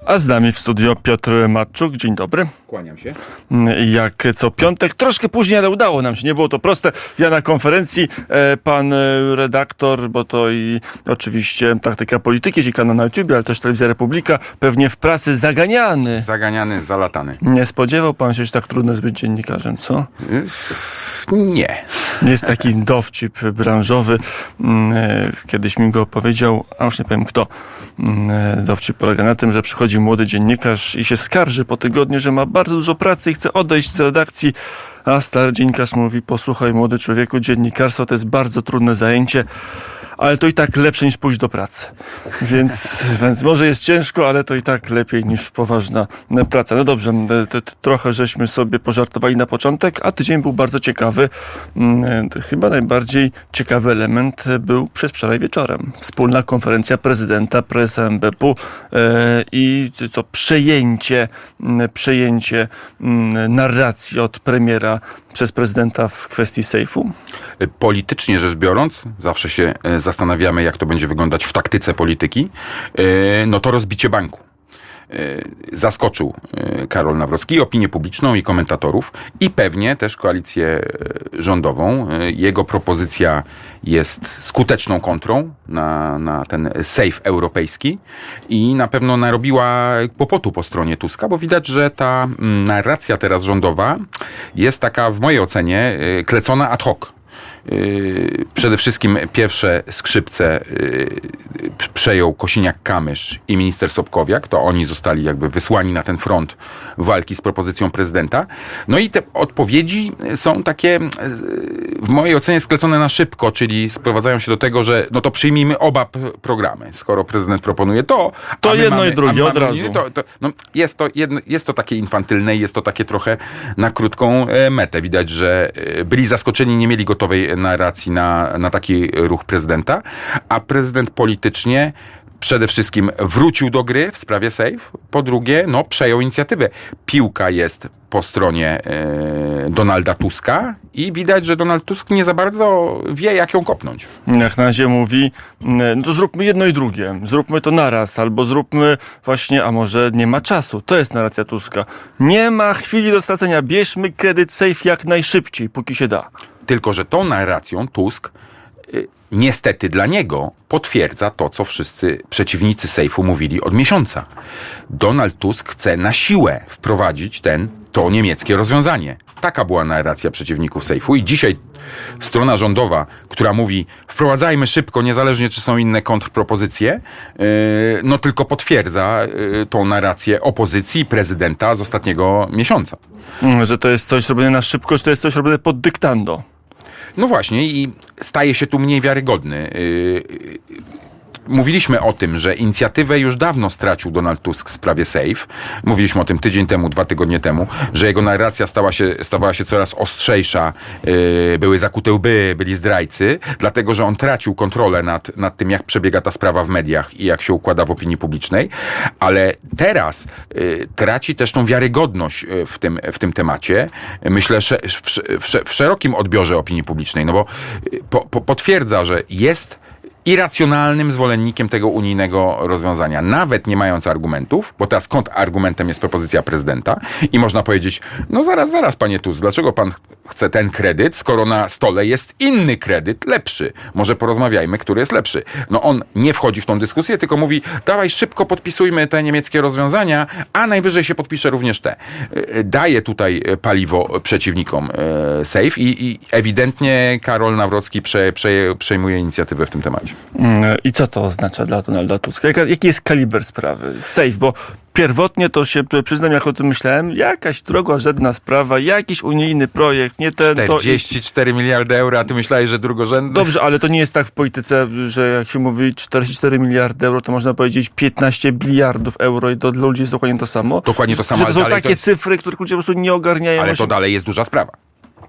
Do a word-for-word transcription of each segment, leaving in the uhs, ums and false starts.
A z nami w studio Piotr Matczuk. Dzień dobry. Kłaniam się. Jak co piątek, troszkę później, ale udało nam się, nie było to proste. Ja na konferencji, e, pan redaktor, bo to i oczywiście Taktyka Polityki, jeśli kanał na YouTubie, ale też Telewizja Republika, pewnie w pracy zaganiany. Zaganiany, zalatany. Nie spodziewał pan się, że tak trudno jest być dziennikarzem, co? Nie. Jest taki dowcip branżowy. Kiedyś mi go opowiedział, a już nie powiem kto. Dowcip polega na tym, że przychodzi młody dziennikarz i się skarży po tygodniu, że ma bardzo dużo pracy i chce odejść z redakcji. A stary dziennikarz mówi: posłuchaj, młody człowieku, dziennikarstwo to jest bardzo trudne zajęcie, ale to i tak lepsze niż pójść do pracy. Więc, więc może jest ciężko, ale to i tak lepiej niż poważna praca. No dobrze, t- t- trochę żeśmy sobie pożartowali na początek, a tydzień był bardzo ciekawy. Chyba najbardziej ciekawy element był przedwczoraj wieczorem. Wspólna konferencja prezydenta, prezesa M B P u i co przejęcie, przejęcie narracji od premiera przez prezydenta w kwestii sejfu? Politycznie rzecz biorąc, zawsze się zastanawiamy, jak to będzie wyglądać w taktyce polityki, no to rozbicie banku. Zaskoczył Karol Nawrocki opinię publiczną i komentatorów i pewnie też koalicję rządową. Jego propozycja jest skuteczną kontrą na, na ten sejf europejski i na pewno narobiła kłopotu po stronie Tuska, bo widać, że ta narracja teraz rządowa jest taka, w mojej ocenie, klecona ad hoc. Przede wszystkim pierwsze skrzypce przejął Kosiniak-Kamysz i minister Sobkowiak. To oni zostali jakby wysłani na ten front walki z propozycją prezydenta. No i te odpowiedzi są takie, w mojej ocenie, sklecone na szybko, czyli sprowadzają się do tego, że no to przyjmijmy oba p- programy. Skoro prezydent proponuje to, to jedno mamy, i drugie od razu. To, to, no jest, to jedno, jest to takie infantylne i jest to takie trochę na krótką metę. Widać, że byli zaskoczeni, nie mieli gotowej narracji na, na taki ruch prezydenta, a prezydent politycznie przede wszystkim wrócił do gry w sprawie sejf, po drugie, no, przejął inicjatywę. Piłka jest po stronie e, Donalda Tuska i widać, że Donald Tusk nie za bardzo wie, jak ją kopnąć. Jak na razie mówi, no to zróbmy jedno i drugie. Zróbmy to naraz, albo zróbmy właśnie, a może nie ma czasu. To jest narracja Tuska. Nie ma chwili do stracenia. Bierzmy kredyt sejf jak najszybciej, póki się da. Tylko że tą narracją Tusk y, niestety dla niego potwierdza to, co wszyscy przeciwnicy sejfu mówili od miesiąca. Donald Tusk chce na siłę wprowadzić ten, to niemieckie rozwiązanie. Taka była narracja przeciwników sejfu i dzisiaj strona rządowa, która mówi: wprowadzajmy szybko, niezależnie czy są inne kontrpropozycje, yy, no tylko potwierdza yy, tą narrację opozycji prezydenta z ostatniego miesiąca. Że to jest coś robione na szybko, że to jest coś robione pod dyktando. No właśnie, i staje się tu mniej wiarygodny. Mówiliśmy o tym, że inicjatywę już dawno stracił Donald Tusk w sprawie sejf. Mówiliśmy o tym tydzień temu, dwa tygodnie temu, że jego narracja stała się, stawała się coraz ostrzejsza. Były zakute łby, byli zdrajcy, dlatego że on tracił kontrolę nad, nad tym, jak przebiega ta sprawa w mediach i jak się układa w opinii publicznej. Ale teraz traci też tą wiarygodność w tym, w tym temacie. Myślę, że w, w, w szerokim odbiorze opinii publicznej, no bo po, po, potwierdza, że jest irracjonalnym zwolennikiem tego unijnego rozwiązania, nawet nie mając argumentów, bo teraz kontrargumentem jest propozycja prezydenta i można powiedzieć: no zaraz, zaraz, panie Tusk, dlaczego pan chce ten kredyt, skoro na stole jest inny kredyt, lepszy? Może porozmawiajmy, który jest lepszy. No on nie wchodzi w tą dyskusję, tylko mówi: dawaj szybko podpisujmy te niemieckie rozwiązania, a najwyżej się podpisze również te. Daje tutaj paliwo przeciwnikom sejf i, i ewidentnie Karol Nawrocki prze, prze, przejmuje inicjatywę w tym temacie. I co to oznacza dla Donalda Tuska? Jaki jest kaliber sprawy? Sejf, bo pierwotnie to się, przyznam, jak o tym myślałem, jakaś drugorzędna sprawa, jakiś unijny projekt, nie ten... czterdzieści cztery to... miliardy euro, a ty myślałeś, że drugorzędny? Dobrze, ale to nie jest tak w polityce, że jak się mówi czterdzieści cztery miliardy euro, to można powiedzieć piętnaście biliardów euro i to dla ludzi jest dokładnie to samo. Dokładnie to samo, że to ale są dalej takie to jest... cyfry, których ludzie po prostu nie ogarniają. Ale to dalej jest duża sprawa.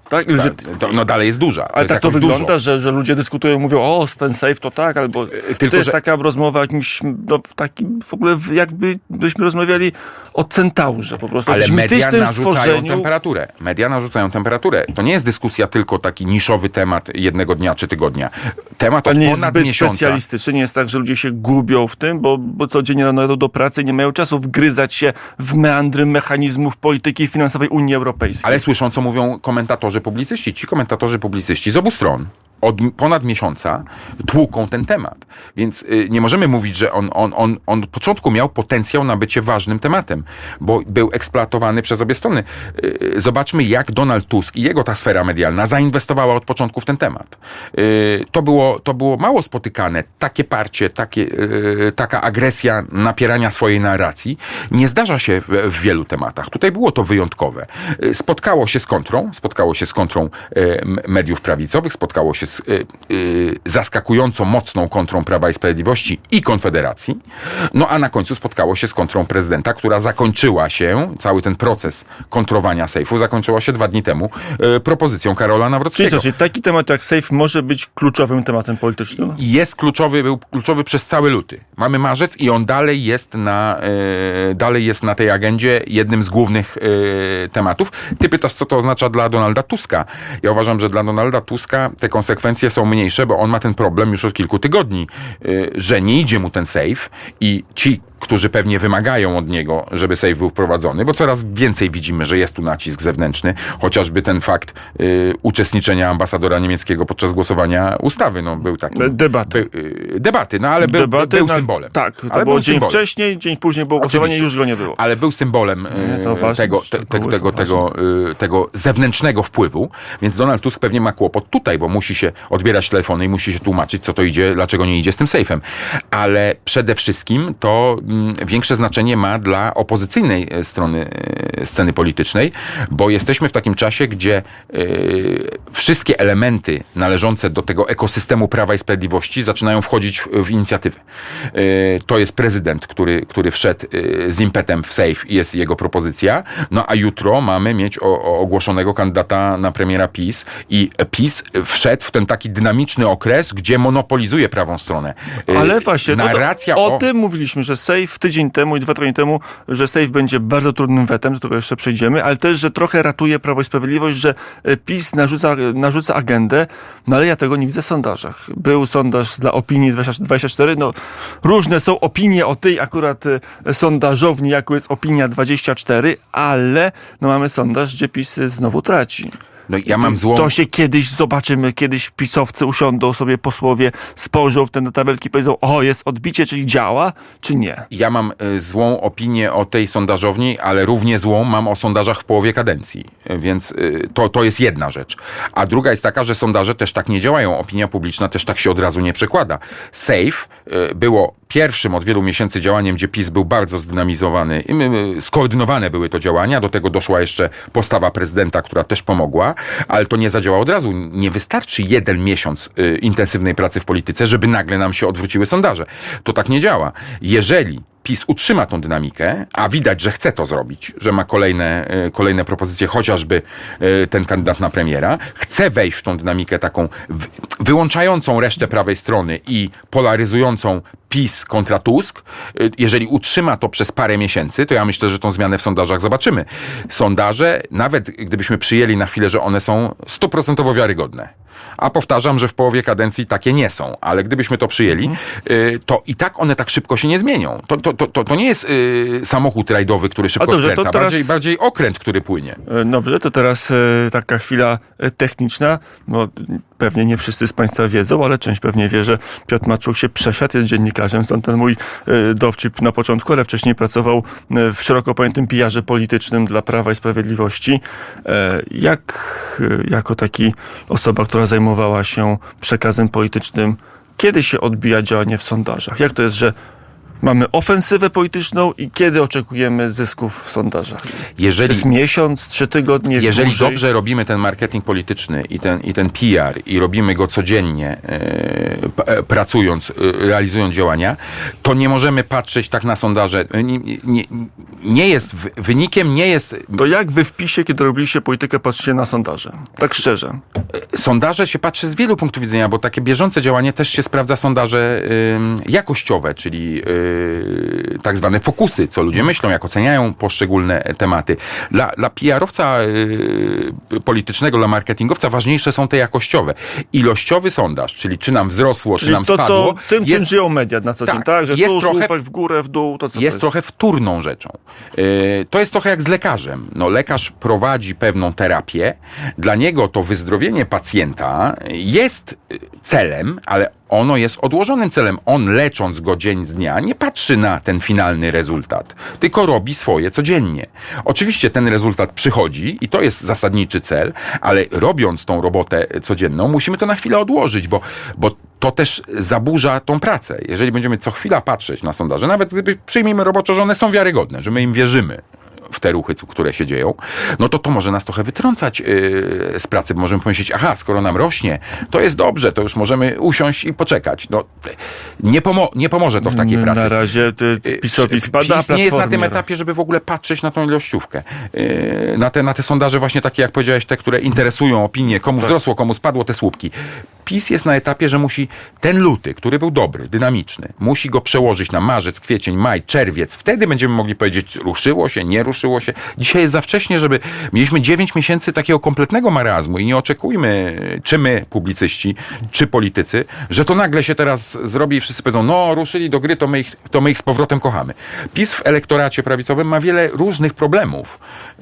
Tak? I ludzie... Ta, to, no dalej jest duża. Ale jest tak to jakoś wygląda, dużo. że, że ludzie dyskutują, mówią, o, ten safe to tak, albo Tylko, czy to jest że... taka rozmowa o jakimś, no takim w ogóle jakby byśmy rozmawiali o centaurze po prostu. Ale o media mitycznym narzucają stworzeniu. temperaturę. Media narzucają temperaturę. To nie jest dyskusja tylko taki niszowy temat jednego dnia czy tygodnia. Temat A od nie jest ponad zbyt miesiąca. specjalistyczny, nie jest tak, że ludzie się gubią w tym, bo, bo codziennie rano jadą do pracy i nie mają czasu wgryzać się w meandry mechanizmów polityki finansowej Unii Europejskiej. Ale słyszą, co mówią komentatorzy publicyści. Ci komentatorzy publicyści z obu stron od ponad miesiąca tłuką ten temat. Więc y, nie możemy mówić, że on, on, on, on od początku miał potencjał na bycie ważnym tematem, bo był eksploatowany przez obie strony. Y, zobaczmy, jak Donald Tusk i jego ta sfera medialna zainwestowała od początku w ten temat. Y, to, było, to było mało spotykane. Takie parcie, takie, y, taka agresja napierania swojej narracji nie zdarza się w, w wielu tematach. Tutaj było to wyjątkowe. Y, spotkało się z kontrą, spotkało się z kontrą y, mediów prawicowych, spotkało się z y, y, zaskakująco mocną kontrą Prawa i Sprawiedliwości i Konfederacji. No a na końcu spotkało się z kontrą prezydenta, która zakończyła się, cały ten proces kontrowania sejfu zakończyła się dwa dni temu y, propozycją Karola Czyli Nawrockiego. co, czyli taki temat jak safe może być kluczowym tematem politycznym? Jest kluczowy, był kluczowy przez cały luty. Mamy marzec i on dalej jest na, y, dalej jest na tej agendzie jednym z głównych y, tematów. Ty pytasz, co to oznacza dla Donalda Tuska. Ja uważam, że dla Donalda Tuska te konsekwencje są mniejsze, bo on ma ten problem już od kilku tygodni, y, że nie idzie mu ten safe i ci, którzy pewnie wymagają od niego, żeby safe był wprowadzony, bo coraz więcej widzimy, że jest tu nacisk zewnętrzny, chociażby ten fakt y, uczestniczenia ambasadora niemieckiego podczas głosowania ustawy, no był taki... Debaty. By, y, debaty, no ale był, Debaty, był na- symbolem. Tak, to ale było był dzień symbolem. wcześniej, dzień później było głosowanie i Oczywiście. już go nie było. Ale był symbolem Nie, y, to ważne, tego, te, szczegóły tego, są tego, tego, y, tego zewnętrznego wpływu, więc Donald Tusk pewnie ma kłopot tutaj, bo musi się odbierać telefony i musi się tłumaczyć, co to idzie, dlaczego nie idzie z tym sejfem. Ale przede wszystkim to mm, większe znaczenie ma dla opozycyjnej e, strony e, sceny politycznej, bo jesteśmy w takim czasie, gdzie e, wszystkie elementy należące do tego ekosystemu Prawa i Sprawiedliwości zaczynają wchodzić w, w inicjatywę. E, to jest prezydent, który, który wszedł e, z impetem w sejf i jest jego propozycja, no a jutro mamy mieć o, o ogłoszonego kandydata na premiera PiS i PiS wszedł w ten taki dynamiczny okres, gdzie monopolizuje prawą stronę. E, Ale właśnie, to, narracja to, o, o tym mówiliśmy, że safe tydzień temu i dwa tygodnie temu, że safe będzie bardzo trudnym wetem, do tego jeszcze przejdziemy, ale też, że trochę ratuje Prawo i Sprawiedliwość, że PiS narzuca, narzuca agendę, no ale ja tego nie widzę w sondażach. Był sondaż dla Opinii dwadzieścia cztery, no różne są opinie o tej akurat e, sondażowni, jaką jest Opinia dwadzieścia cztery, ale no mamy sondaż, gdzie PiS znowu traci. No ja mam złą... To się kiedyś zobaczymy, kiedyś pisowcy usiądą sobie, posłowie spojrzą w te tabelki i powiedzą, o, jest odbicie, czyli działa, czy nie? Ja mam y, złą opinię o tej sondażowni, ale równie złą mam o sondażach w połowie kadencji. Y, Więc y, to, to jest jedna rzecz. A druga jest taka, że sondaże też tak nie działają. Opinia publiczna też tak się od razu nie przekłada. Safe y, było pierwszym od wielu miesięcy działaniem, gdzie PiS był bardzo zdynamizowany. I, y, skoordynowane były to działania. Do tego doszła jeszcze postawa prezydenta, która też pomogła. Ale to nie zadziała od razu. Nie wystarczy jeden miesiąc y, intensywnej pracy w polityce, żeby nagle nam się odwróciły sondaże. To tak nie działa. Jeżeli PiS utrzyma tą dynamikę, a widać, że chce to zrobić, że ma kolejne, y, kolejne propozycje, chociażby y, ten kandydat na premiera, chce wejść w tą dynamikę taką w, wyłączającą resztę prawej strony i polaryzującą PiS kontra Tusk. Y, jeżeli utrzyma to przez parę miesięcy, to ja myślę, że tą zmianę w sondażach zobaczymy. Sondaże, nawet gdybyśmy przyjęli na chwilę, że one są stuprocentowo wiarygodne, a powtarzam, że w połowie kadencji takie nie są, ale gdybyśmy to przyjęli, y, to i tak one tak szybko się nie zmienią. To, to, to, to nie jest y, samochód rajdowy, który szybko dobrze, to skręca, teraz- bardziej, bardziej okręt, który płynie. E, Dobrze, to teraz e, taka chwila e, techniczna, bo pewnie nie wszyscy z Państwa wiedzą, ale część pewnie wie, że Piotr Maczuk się przesiadł, jest dziennikarzem, stąd ten mój e, dowcip na początku, ale wcześniej pracował e, w szeroko pojętym pijarze politycznym dla Prawa i Sprawiedliwości. E, Jak e, jako taki osoba, która zajmowała się przekazem politycznym, kiedy się odbija działanie w sondażach? Jak to jest, że Mamy ofensywę polityczną i kiedy oczekujemy zysków w sondażach? Jeżeli, to jest miesiąc, trzy tygodnie, jeżeli dłużej? dobrze robimy ten marketing polityczny i ten, i ten P R i robimy go codziennie, e, p- pracując, e, realizując działania, to nie możemy patrzeć tak na sondaże. Nie, nie, nie jest, wynikiem nie jest... To jak wy w PiSie, kiedy robiliście politykę, patrzycie na sondaże? Tak szczerze. Sondaże się patrzy z wielu punktów widzenia, bo takie bieżące działanie też się sprawdza sondaże y, jakościowe, czyli y, tak zwane fokusy, co ludzie myślą, jak oceniają poszczególne tematy. Dla, dla P R-owca y, politycznego, dla marketingowca ważniejsze są te jakościowe. Ilościowy sondaż, czyli czy nam wzrosło, Czyli czy nam to, spadło. Co, tym, jest, czym żyją media na co dzień, tak, tak? Że jest tu trochę, słupek w górę, w dół, to co jest, to jest? trochę wtórną rzeczą. Y, to jest trochę jak z lekarzem. No, lekarz prowadzi pewną terapię, dla niego to wyzdrowienie pacjenta jest celem, ale ono jest odłożonym celem. On, lecząc go dzień z dnia, nie patrzy na ten finalny rezultat, tylko robi swoje codziennie. Oczywiście ten rezultat przychodzi i to jest zasadniczny cel, ale robiąc tą robotę codzienną, musimy to na chwilę odłożyć, bo, bo to też zaburza tą pracę. Jeżeli będziemy co chwila patrzeć na sondaże, nawet gdyby przyjmijmy roboczo, że one są wiarygodne, że my im wierzymy, w te ruchy, które się dzieją, no to to może nas trochę wytrącać yy, z pracy. Możemy pomyśleć, aha, skoro nam rośnie, to jest dobrze, to już możemy usiąść i poczekać. No, nie, pomo- nie pomoże to w takiej pracy. Na razie ty, PiS-owi spada, PiS nie jest na tym etapie, żeby w ogóle patrzeć na tą ilościówkę. Yy, na, te, na te sondaże właśnie takie, jak powiedziałeś, te, które interesują opinię, komu tak. wzrosło, komu spadło, te słupki. PiS jest na etapie, że musi ten luty, który był dobry, dynamiczny, musi go przełożyć na marzec, kwiecień, maj, czerwiec. Wtedy będziemy mogli powiedzieć, ruszyło się, nie ruszyło się. Dzisiaj jest za wcześnie, żeby... Mieliśmy dziewięć miesięcy takiego kompletnego marazmu i nie oczekujmy, czy my, publicyści, czy politycy, że to nagle się teraz zrobi i wszyscy powiedzą, no ruszyli do gry, to my ich, to my ich z powrotem kochamy. PiS w elektoracie prawicowym ma wiele różnych problemów.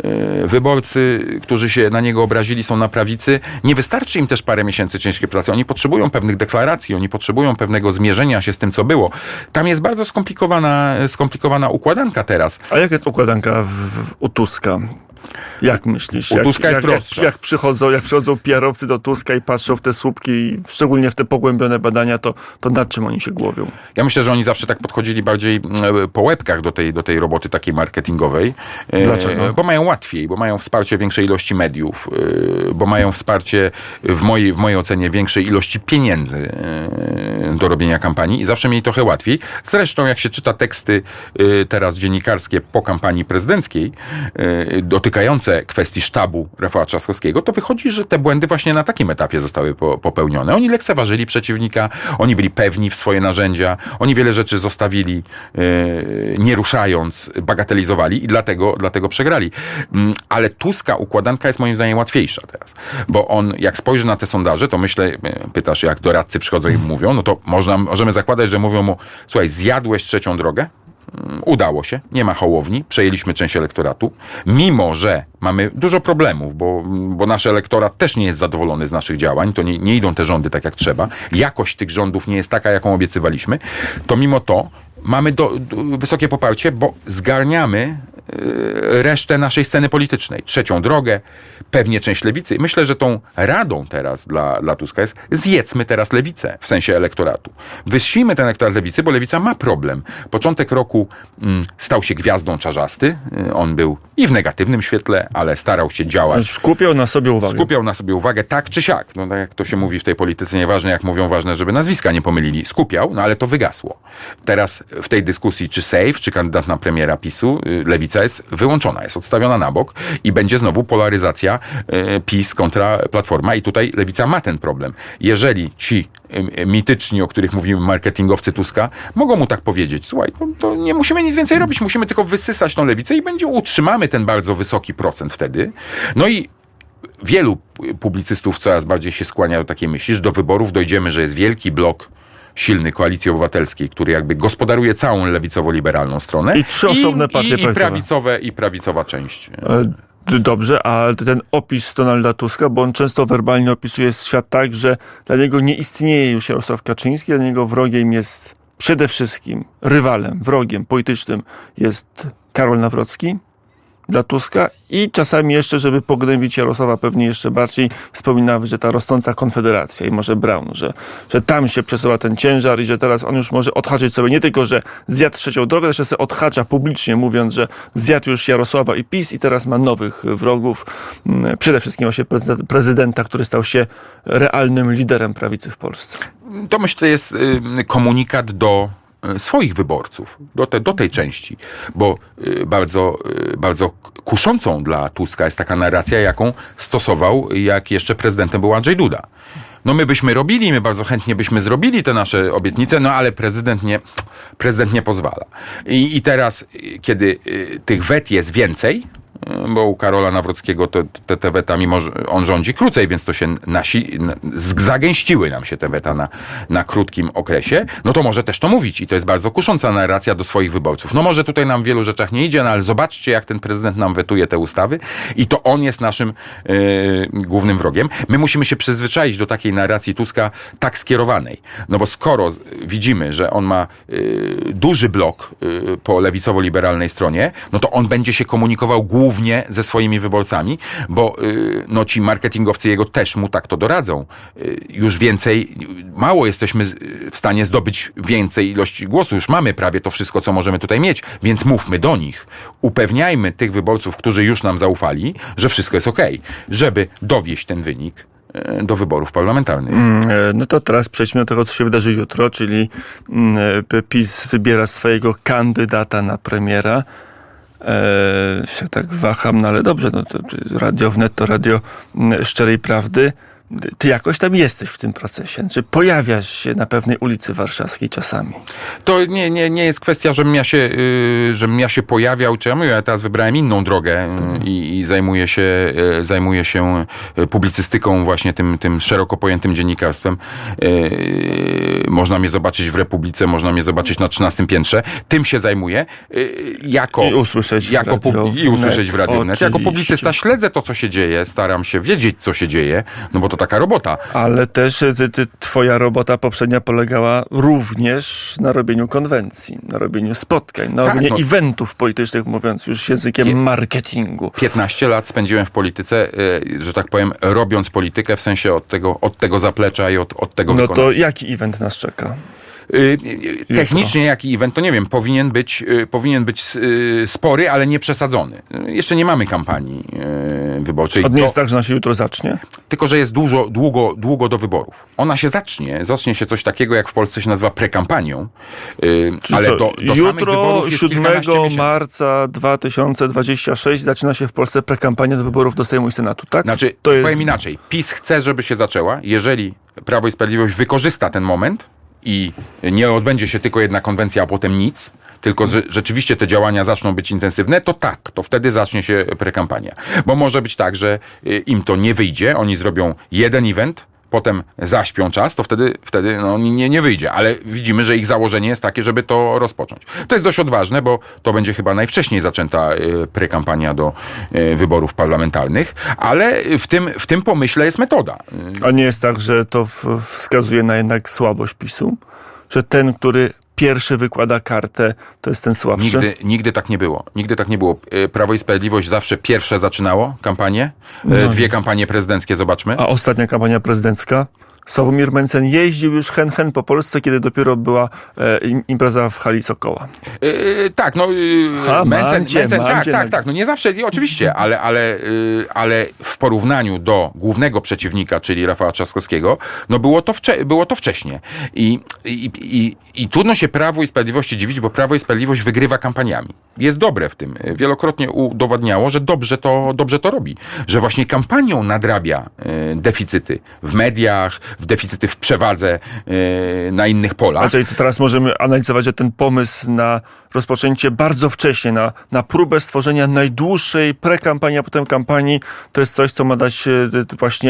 Wyborcy, którzy się na niego obrazili, są na prawicy. Nie wystarczy im też parę miesięcy ciężkiej pracy. Oni potrzebują pewnych deklaracji, oni potrzebują pewnego zmierzenia się z tym, co było. Tam jest bardzo skomplikowana, skomplikowana układanka teraz. A jak jest układanka w, w, u Tuska? Jak myślisz? U jak, Tuska jest jak, prostsza. Jak, jak przychodzą, jak przychodzą P R-owcy do Tuska i patrzą w te słupki, i szczególnie w te pogłębione badania, to, to nad czym oni się głowią? Ja myślę, że oni zawsze tak podchodzili bardziej po łebkach do tej, do tej roboty takiej marketingowej. Dlaczego? Bo mają łatwiej, bo mają wsparcie większej ilości mediów, bo mają wsparcie w mojej, w mojej ocenie większej ilości pieniędzy do robienia kampanii i zawsze mieli trochę łatwiej. Zresztą jak się czyta teksty teraz dziennikarskie po kampanii prezydenckiej dotykające kwestii sztabu Rafała Trzaskowskiego, to wychodzi, że te błędy właśnie na takim etapie zostały po, popełnione. Oni lekceważyli przeciwnika, oni byli pewni w swoje narzędzia, oni wiele rzeczy zostawili yy, nie ruszając, bagatelizowali i dlatego, dlatego przegrali. Yy, ale Tuska układanka jest moim zdaniem łatwiejsza teraz, bo on jak spojrzy na te sondaże, to myślę, yy, pytasz jak doradcy przychodzą i mówią, no to można, możemy zakładać, że mówią mu, słuchaj, zjadłeś trzecią drogę? Udało się, nie ma Hołowni, przejęliśmy część elektoratu, mimo że mamy dużo problemów, bo, bo nasz elektorat też nie jest zadowolony z naszych działań, to nie, nie idą te rządy tak jak trzeba, jakość tych rządów nie jest taka, jaką obiecywaliśmy, to mimo to mamy do, do, wysokie poparcie, bo zgarniamy yy, resztę naszej sceny politycznej. Trzecią drogę, pewnie część lewicy. Myślę, że tą radą teraz dla, dla Tuska jest zjedzmy teraz lewicę, w sensie elektoratu. Wyślijmy ten elektorat lewicy, bo lewica ma problem. Początek roku mm, stał się gwiazdą Czarzasty. Yy, on był i w negatywnym świetle, ale starał się działać. Skupiał na sobie uwagę. Skupiał na sobie uwagę tak czy siak. No tak jak to się mówi w tej polityce, nieważne jak mówią, ważne, żeby nazwiska nie pomylili. Skupiał, no ale to wygasło. Teraz w tej dyskusji, czy Sejf, czy kandydat na premiera PiSu, lewica jest wyłączona, jest odstawiona na bok i będzie znowu polaryzacja PiS kontra Platforma i tutaj lewica ma ten problem. Jeżeli ci mityczni, o których mówimy, marketingowcy Tuska, mogą mu tak powiedzieć, słuchaj, to, to nie musimy nic więcej robić, musimy tylko wysysać tą lewicę i będzie utrzymamy ten bardzo wysoki procent wtedy. No i wielu publicystów coraz bardziej się skłania do takiej myśli, że do wyborów dojdziemy, że jest wielki blok silny Koalicji Obywatelskiej, który jakby gospodaruje całą lewicowo-liberalną stronę. I trzy osobne partie i, i, prawicowe. prawicowe. I prawicowa część. E, dobrze, a ten opis Donalda Tuska, bo on często werbalnie opisuje świat tak, że dla niego nie istnieje już Jarosław Kaczyński, dla niego wrogiem jest przede wszystkim rywalem, wrogiem politycznym jest Karol Nawrocki. dla Tuska i czasami jeszcze, żeby pognębić Jarosława pewnie jeszcze bardziej, wspominały, że ta rosnąca Konfederacja i może Braun, że, że tam się przesuwa ten ciężar i że teraz on już może odhaczyć sobie nie tylko, że zjadł trzecią drogę, też sobie odhacza publicznie, mówiąc, że zjadł już Jarosława i PiS i teraz ma nowych wrogów. Przede wszystkim właśnie prezydenta, który stał się realnym liderem prawicy w Polsce. To myślę jest komunikat do swoich wyborców, do, te, do tej części, bo bardzo, bardzo kuszącą dla Tuska jest taka narracja, jaką stosował, jak jeszcze prezydentem był Andrzej Duda. No my byśmy robili, my bardzo chętnie byśmy zrobili te nasze obietnice, no ale prezydent nie, prezydent nie pozwala. I, i teraz, kiedy tych wet jest więcej, bo u Karola Nawrockiego to, te, te weta, mimo że on rządzi krócej, więc to się nasi, zagęściły nam się te weta na, na krótkim okresie, no to może też to mówić i to jest bardzo kusząca narracja do swoich wyborców. No może tutaj nam w wielu rzeczach nie idzie, no ale zobaczcie, jak ten prezydent nam wetuje te ustawy i to on jest naszym yy, głównym wrogiem. My musimy się przyzwyczaić do takiej narracji Tuska tak skierowanej, no bo skoro widzimy, że on ma yy, duży blok yy, po lewicowo-liberalnej stronie, no to on będzie się komunikował głównie Głównie ze swoimi wyborcami, bo yy, no ci marketingowcy jego też mu tak to doradzą. Yy, już więcej, mało jesteśmy w stanie zdobyć więcej ilości głosów. Już mamy prawie to wszystko, co możemy tutaj mieć, więc mówmy do nich. Upewniajmy tych wyborców, którzy już nam zaufali, że wszystko jest okej, żeby dowieść ten wynik do wyborów parlamentarnych. No to teraz przejdźmy do tego, co się wydarzy jutro, czyli PiS wybiera swojego kandydata na premiera. Eee, się tak waham, no ale dobrze, no to Radio Wnet to radio szczerej prawdy. Ty jakoś tam jesteś w tym procesie. Czy pojawiasz się na pewnej ulicy warszawskiej czasami? To nie, nie, nie jest kwestia, żebym ja się, yy, żebym ja się pojawiał, czy ja mówię, ja teraz wybrałem inną drogę yy, i, i zajmuję się, yy, zajmuję się publicystyką, właśnie tym, tym szeroko pojętym dziennikarstwem. Yy, można mnie zobaczyć w Republice, można mnie zobaczyć na trzynastym piętrze. Tym się zajmuję. Yy, jako, I usłyszeć jako w Radio I usłyszeć w Radio Wnet. Jako oczywiście. publicysta śledzę to, co się dzieje, staram się wiedzieć, co się dzieje, no bo to taka robota. Ale też ty, ty, twoja robota poprzednia polegała również na robieniu konwencji, na robieniu spotkań, na tak, robieniu no. eventów politycznych, mówiąc już językiem Pię- marketingu. piętnaście lat spędziłem w polityce, że tak powiem, robiąc politykę, w sensie od tego, od tego zaplecza i od, od tego No wykonania. to jaki event nas czeka? Technicznie jaki event, to nie wiem, powinien być, powinien być spory, ale nie przesadzony. Jeszcze nie mamy kampanii wyborczej. To nie to, jest tak, że ona się jutro zacznie? tylko, że jest dużo, długo, długo do wyborów. Ona się zacznie, zacznie się coś takiego, jak w Polsce się nazywa prekampanią, Czyli ale co, do, do samych jutro, wyborów jest kilkanaście siódmego miesięcy. marca dwa tysiące dwudziestego szóstego zaczyna się w Polsce prekampania do wyborów do Sejmu i Senatu, tak? Znaczy, to jest... powiem inaczej. PiS chce, żeby się zaczęła, jeżeli Prawo i Sprawiedliwość wykorzysta ten moment i nie odbędzie się tylko jedna konwencja, a potem nic, tylko że rzeczywiście te działania zaczną być intensywne, to tak, to wtedy zacznie się prekampania. Bo może być tak, że im to nie wyjdzie, oni zrobią jeden event, potem zaśpią czas, to wtedy, wtedy no, nie, nie wyjdzie. Ale widzimy, że ich założenie jest takie, żeby to rozpocząć. To jest dość odważne, bo to będzie chyba najwcześniej zaczęta prekampania do wyborów parlamentarnych, ale w tym, w tym pomyśle jest metoda. A nie jest tak, że to w, wskazuje na jednak słabość PiSu? Że ten, który pierwszy wykłada kartę, to jest ten słabszy? Nigdy, nigdy tak nie było. Nigdy tak nie było. Prawo i Sprawiedliwość zawsze pierwsze zaczynało kampanię. No. Dwie kampanie prezydenckie, zobaczmy. A ostatnia kampania prezydencka? Sławomir Mencen jeździł już hen hen po Polsce, kiedy dopiero była e, impreza w hali Sokoła. Yy, tak, no yy, Ha, Mencen, mancie, Mencen tak, mancie tak, na- tak, no nie zawsze, oczywiście, ale, ale, yy, ale w porównaniu do głównego przeciwnika, czyli Rafała Trzaskowskiego, no było to, wcze- było to wcześnie. I, i, i, I trudno się Prawu i Sprawiedliwości dziwić, bo Prawo i Sprawiedliwość wygrywa kampaniami. Jest dobre w tym. Wielokrotnie udowadniało, że dobrze to, dobrze to robi. Że właśnie kampanią nadrabia yy, deficyty w mediach, w deficyty w przewadze yy, na innych polach. A czyli to teraz możemy analizować, że ten pomysł na rozpoczęcie bardzo wcześnie, na, na próbę stworzenia najdłuższej prekampanii, a potem kampanii, to jest coś, co ma dać e, właśnie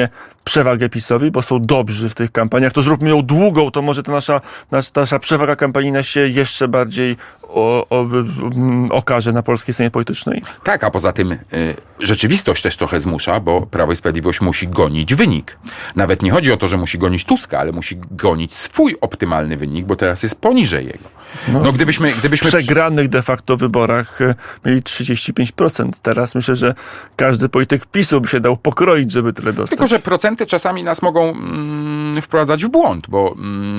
przewagę PiS-owi, bo są dobrzy w tych kampaniach. To zróbmy ją długą, to może ta nasza, nasza, nasza przewaga kampanijna się jeszcze bardziej o, o, okaże na polskiej scenie politycznej. Tak, a poza tym y, rzeczywistość też trochę zmusza, bo Prawo i Sprawiedliwość musi gonić wynik. Nawet nie chodzi o to, że musi gonić Tuska, ale musi gonić swój optymalny wynik, bo teraz jest poniżej jego. No, No gdybyśmy... gdybyśmy... W przegranych de facto wyborach mieli trzydzieści pięć procent. Teraz myślę, że każdy polityk PiS-u by się dał pokroić, żeby tyle dostać. Tylko, że procenty czasami nas mogą mm, wprowadzać w błąd, bo mm,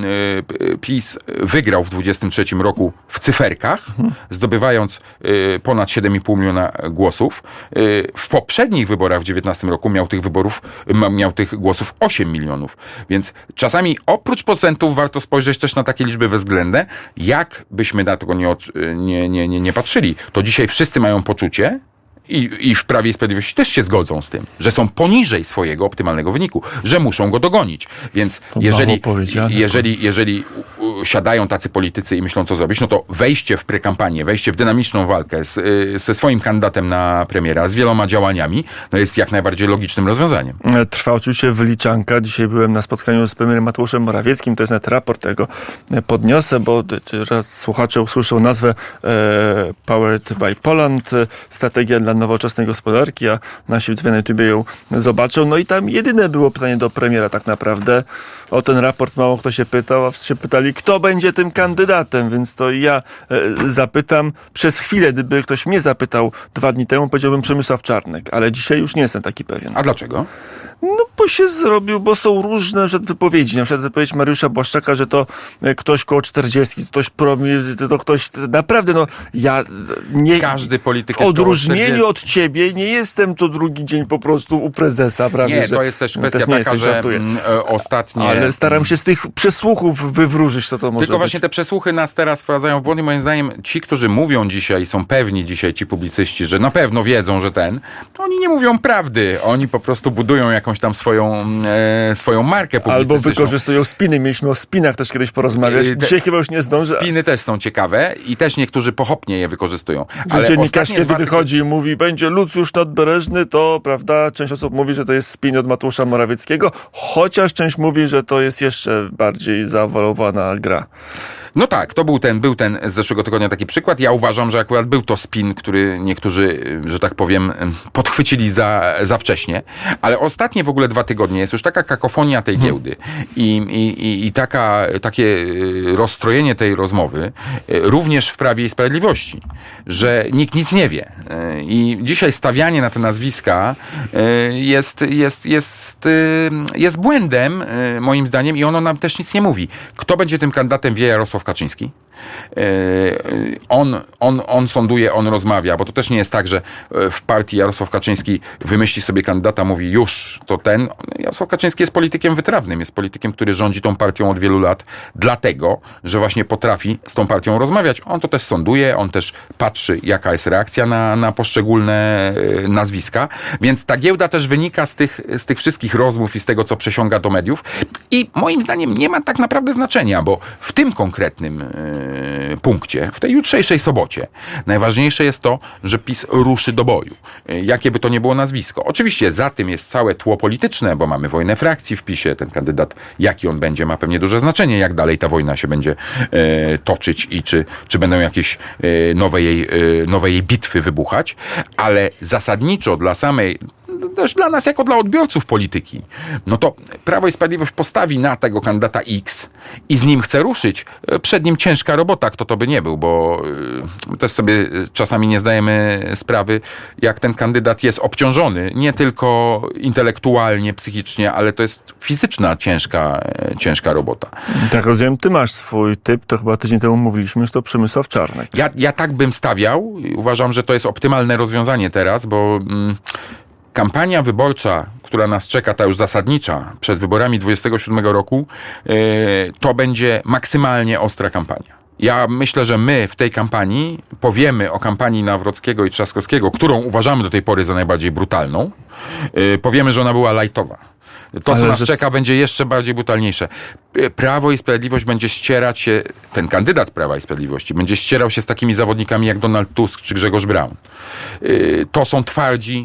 PiS wygrał w dwudziestym trzecim roku w cyferkach, mhm. zdobywając y, ponad siedem i pół miliona głosów. Y, w poprzednich wyborach w dziewiętnastym roku miał tych wyborów, miał tych głosów osiem milionów. Więc czasami oprócz procentów warto spojrzeć też na takie liczby bezwzględne. Jak byśmy na tego nie, nie, nie, nie, nie patrzyli, to dzisiaj wszyscy mają poczucie, I, I w Prawie i Sprawiedliwości też się zgodzą z tym, że są poniżej swojego optymalnego wyniku, że muszą go dogonić. Więc jeżeli, jeżeli, jeżeli siadają tacy politycy i myślą, co zrobić, no to wejście w prekampanię, wejście w dynamiczną walkę z, ze swoim kandydatem na premiera, z wieloma działaniami, no jest jak najbardziej logicznym rozwiązaniem. Trwa oczywiście wyliczanka. Dzisiaj byłem na spotkaniu z premierem Mateuszem Morawieckim. To jest nawet raport, tego podniosę, bo raz słuchacze usłyszą nazwę e, Powered by Poland, strategia dla nowoczesnej gospodarki, a nasi widzowie na YouTubie ją zobaczą. No i tam jedyne było pytanie do premiera tak naprawdę. O ten raport mało kto się pytał, a wszyscy pytali, kto będzie tym kandydatem, więc to ja e, zapytam. Przez chwilę, gdyby ktoś mnie zapytał dwa dni temu, powiedziałbym Przemysław Czarnek, ale dzisiaj już nie jestem taki pewien. A dlaczego? No bo się zrobił, bo są różne na przykład wypowiedzi. Na przykład wypowiedź Mariusza Błaszczaka, że to ktoś koło czterdziestki, to ktoś promil, to ktoś naprawdę, no ja nie... Każdy polityk w odróżnieniu od ciebie nie jestem co drugi dzień po prostu u prezesa, prawda? Nie, to jest też kwestia też taka, jesteś, że m, ostatnie... Ale staram się z tych przesłuchów wywróżyć, co to może Tylko być. właśnie te przesłuchy nas teraz wprowadzają w błąd i moim zdaniem ci, którzy mówią dzisiaj, są pewni dzisiaj, ci publicyści, że na pewno wiedzą, że ten, to oni nie mówią prawdy. Oni po prostu budują jakąś tam swoją, e, swoją markę publicystyczną. Albo wykorzystują spiny. Mieliśmy o spinach też kiedyś porozmawiać. Dzisiaj chyba już nie zdążę. Spiny też są ciekawe i też niektórzy pochopnie je wykorzystują. Ale dziennikarz, kiedy dwa... wychodzi i mówi, będzie Lucjusz Nadbereżny, to prawda, część osób mówi, że to jest spin od Mateusza Morawieckiego, chociaż część mówi, że to jest jeszcze bardziej zaawalowana gra. No tak, to był ten, był ten z zeszłego tygodnia taki przykład. Ja uważam, że akurat był to spin, który niektórzy, że tak powiem, podchwycili za, za wcześnie. Ale ostatnie w ogóle dwa tygodnie jest już taka kakofonia tej giełdy i, i, i taka, takie rozstrojenie tej rozmowy również w Prawie i Sprawiedliwości, że nikt nic nie wie. I dzisiaj stawianie na te nazwiska jest, jest, jest, jest błędem, moim zdaniem, i ono nam też nic nie mówi. Kto będzie tym kandydatem, wie Jarosław Kaczyński. On, on, on sąduje, on rozmawia, bo to też nie jest tak, że w partii Jarosław Kaczyński wymyśli sobie kandydata, mówi już, to ten. Jarosław Kaczyński jest politykiem wytrawnym, jest politykiem, który rządzi tą partią od wielu lat, dlatego, że właśnie potrafi z tą partią rozmawiać. On to też sąduje, on też patrzy, jaka jest reakcja na, na poszczególne nazwiska, więc ta giełda też wynika z tych, z tych wszystkich rozmów i z tego, co przesiąga do mediów i moim zdaniem nie ma tak naprawdę znaczenia, bo w tym konkretnym punkcie, w tej jutrzejszej sobocie, najważniejsze jest to, że PiS ruszy do boju. Jakie by to nie było nazwisko. Oczywiście za tym jest całe tło polityczne, bo mamy wojnę frakcji w PiSie. Ten kandydat, jaki on będzie, ma pewnie duże znaczenie, jak dalej ta wojna się będzie e, toczyć i czy, czy będą jakieś e, nowe, jej, e, nowe jej bitwy wybuchać. Ale zasadniczo dla samej, też dla nas jako dla odbiorców polityki, no to Prawo i Sprawiedliwość postawi na tego kandydata X i z nim chce ruszyć. Przed nim ciężka robota, kto to by nie był, bo y, też sobie czasami nie zdajemy sprawy, jak ten kandydat jest obciążony, nie tylko intelektualnie, psychicznie, ale to jest fizyczna, ciężka, ciężka robota. Tak rozumiem, ty masz swój typ, to chyba tydzień temu mówiliśmy, że to Przemysław Czarnek. Ja, ja tak bym stawiał. Uważam, że to jest optymalne rozwiązanie teraz, bo mm, kampania wyborcza, która nas czeka, ta już zasadnicza, przed wyborami dwudziestego siódmego roku, yy, to będzie maksymalnie ostra kampania. Ja myślę, że my w tej kampanii powiemy o kampanii Nawrockiego i Trzaskowskiego, którą uważamy do tej pory za najbardziej brutalną. Yy, powiemy, że ona była lajtowa. To, co Ale nas że... czeka, będzie jeszcze bardziej brutalniejsze. Prawo i Sprawiedliwość będzie ścierać się, ten kandydat Prawa i Sprawiedliwości będzie ścierał się z takimi zawodnikami jak Donald Tusk czy Grzegorz Braun. Yy, to są twardzi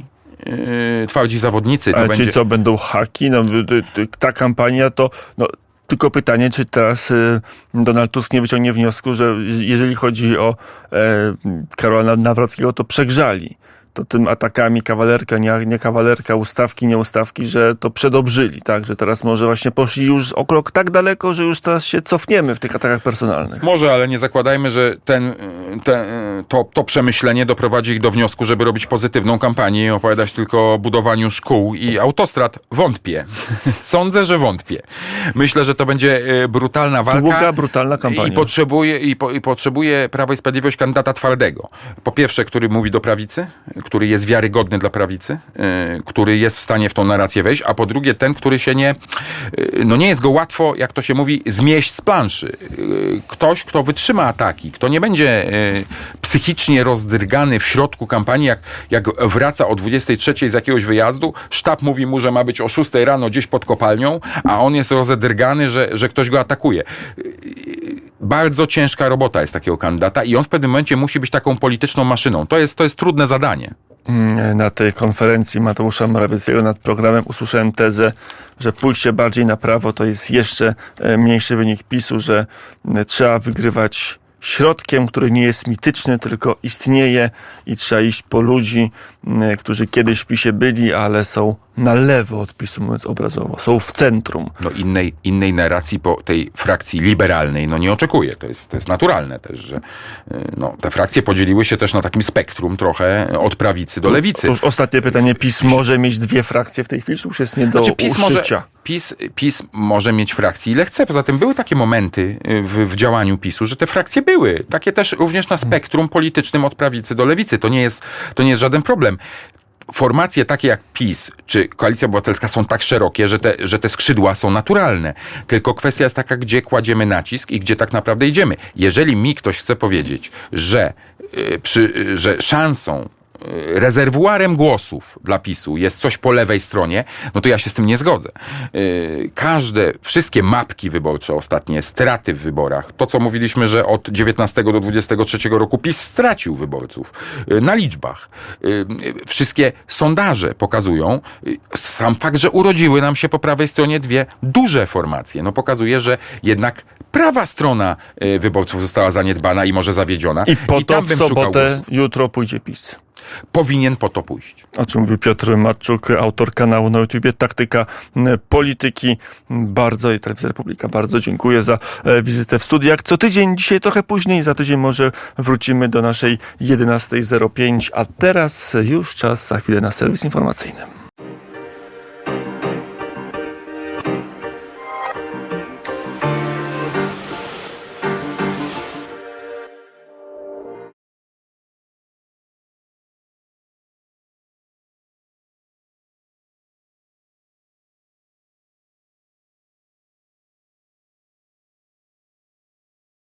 yy, twardzi zawodnicy. To Ale będzie... ci co, będą haki? No, ta kampania to... No, tylko pytanie, czy teraz y, Donald Tusk nie wyciągnie wniosku, że jeżeli chodzi o e, Karola Nawrockiego, to przegrzali. To tym atakami kawalerka, nie, nie kawalerka, ustawki, nie ustawki, że to przedobrzyli, tak? Że teraz może właśnie poszli już o krok tak daleko, że już teraz się cofniemy w tych atakach personalnych. Może, ale nie zakładajmy, że ten, ten, to, to przemyślenie doprowadzi ich do wniosku, żeby robić pozytywną kampanię i opowiadać tylko o budowaniu szkół i autostrad. Wątpię. Sądzę, że wątpię. Myślę, że to będzie brutalna walka. Długa, brutalna kampania. I potrzebuje, i, po, i potrzebuje Prawo i Sprawiedliwość kandydata twardego. Po pierwsze, który mówi do prawicy, który jest wiarygodny dla prawicy, yy, który jest w stanie w tą narrację wejść, a po drugie ten, który się nie, yy, no nie jest go łatwo, jak to się mówi, zmieść z planszy. Yy, ktoś, kto wytrzyma ataki, kto nie będzie yy, psychicznie rozdrgany w środku kampanii, jak, jak wraca o dwudziestej trzeciej z jakiegoś wyjazdu, sztab mówi mu, że ma być o szóstej rano gdzieś pod kopalnią, a on jest rozedrgany, że, że ktoś go atakuje. Yy, Bardzo ciężka robota jest takiego kandydata i on w pewnym momencie musi być taką polityczną maszyną. To jest, to jest trudne zadanie. Na tej konferencji Mateusza Morawieckiego nad programem usłyszałem tezę, że pójście bardziej na prawo to jest jeszcze mniejszy wynik PiSu, że trzeba wygrywać środkiem, który nie jest mityczny, tylko istnieje i trzeba iść po ludzi, którzy kiedyś w PiSie byli, ale są na lewo od PiSu, mówiąc obrazowo. Są w centrum. No innej, innej narracji po tej frakcji liberalnej no nie oczekuję. To jest, to jest naturalne też, że no, te frakcje podzieliły się też na takim spektrum trochę od prawicy do lewicy. To już ostatnie pytanie. PiS może mieć dwie frakcje w tej chwili, czy już jest nie do znaczy, PiS uszycia? Może, PiS, PiS może mieć frakcji ile chce. Poza tym były takie momenty w, w działaniu PiSu, że te frakcje były. Takie też również na spektrum politycznym od prawicy do lewicy. To nie jest, to nie jest żaden problem. Formacje takie jak PiS czy Koalicja Obywatelska są tak szerokie, że te, że te skrzydła są naturalne. Tylko kwestia jest taka, gdzie kładziemy nacisk i gdzie tak naprawdę idziemy. Jeżeli mi ktoś chce powiedzieć, że, yy, przy, yy, że szansą rezerwuarem głosów dla PiSu jest coś po lewej stronie, no to ja się z tym nie zgodzę. Każde, wszystkie mapki wyborcze ostatnie, straty w wyborach, to co mówiliśmy, że od dziewiętnastego do dwudziestego trzeciego roku PiS stracił wyborców na liczbach. Wszystkie sondaże pokazują, sam fakt, że urodziły nam się po prawej stronie dwie duże formacje, no pokazuje, że jednak prawa strona wyborców została zaniedbana i może zawiedziona. I po I to tam w bym szukał sobotę, głosów. jutro pójdzie PiS. Powinien po to pójść. O czym mówił Piotr Matczuk, autor kanału na YouTubie Taktyka Polityki. Bardzo i Telewizja Republika, bardzo dziękuję za wizytę w studiu. Jak co tydzień, dzisiaj trochę później, za tydzień może wrócimy do naszej jedenastej zero pięć, a teraz już czas za chwilę na serwis informacyjny.